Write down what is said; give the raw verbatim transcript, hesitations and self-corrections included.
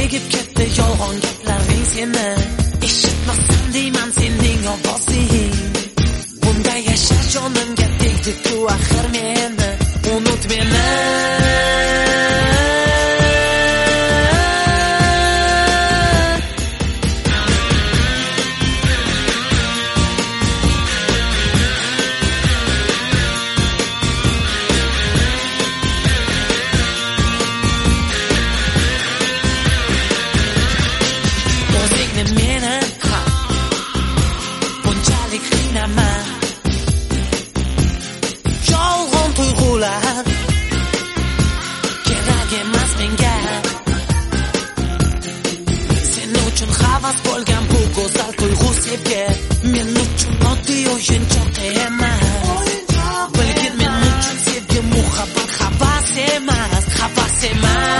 tegib ketdi yolg'on gaplaring seni. Eshitmasam deyman sening ovozing. Bunday yashash jonimga tegdi-ku axir meni. Unut meni. Yolg'on tuyg'ular kerak emas menga. Sen uchun havas bo'lgan bu go'zal tuyg'u sevgi men uchun oddiy o'yinchoq emas. Bilgin men uchun sevgi muhabbat havas emas, havas emas.